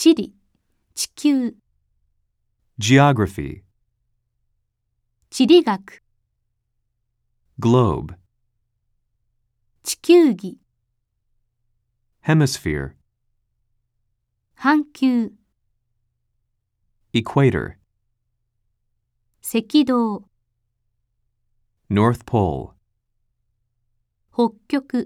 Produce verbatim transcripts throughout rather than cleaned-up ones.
地理、地球、 Geography. 地理学、 Globe. 地球儀、 Hemisphere. 半球、 Equator. 赤道、 North Pole. 北極、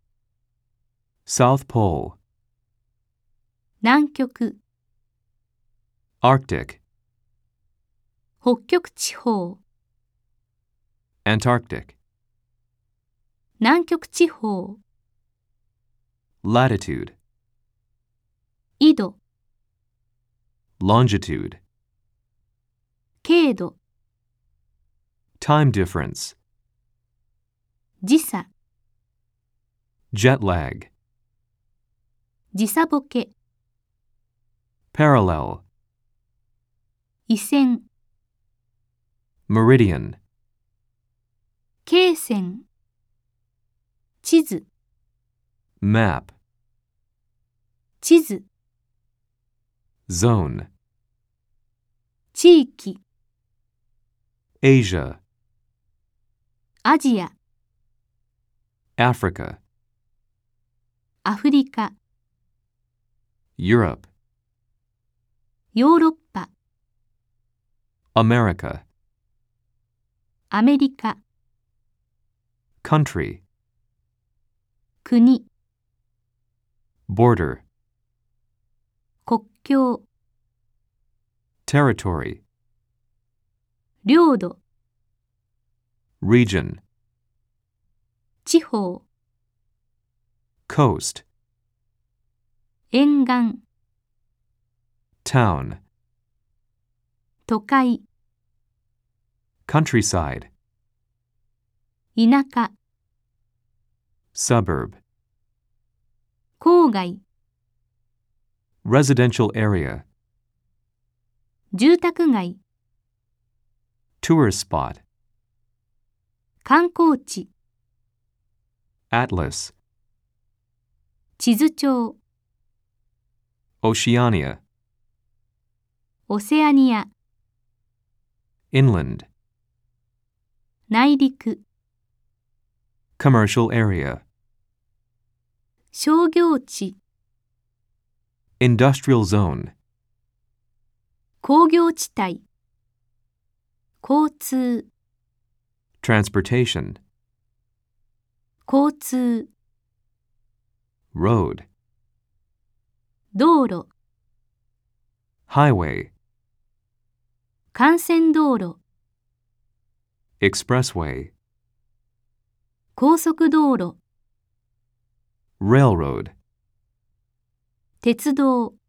South Pole. 南極、 Arctic. 北極地方、 Antarctic. 南極地方、 Latitude. 緯度、 Longitude. 経度、 Time difference. 時差、 Jet lag. 時差ボケ、 Parallel. 緯線、 Meridian. 経線、地図、 Map. 地図、 Zone. 地域、 Asia. アジア、 Africa. アフリカ、 Europe. ヨーロッパ、 America. アメリカ、 Country. 国、 Border. 国境、 Territory. 領土、 Region. 地方、 Coast. 沿岸、 Town. 都会、 Countryside. 田舎、 Suburb. 郊外、 Residential area. 住宅街、 Tourist spot. 観光地、 Atlas. 地図帳、 Oceania. オセアニア、 Inland. 内陸、 Commercial area. 商業地、 Industrial zone. 工業地帯、交通、 Transportation. 交通、 Road. 道路、 Highway. 幹線道路、 Expressway. 高速道路、 Railroad. 鉄道、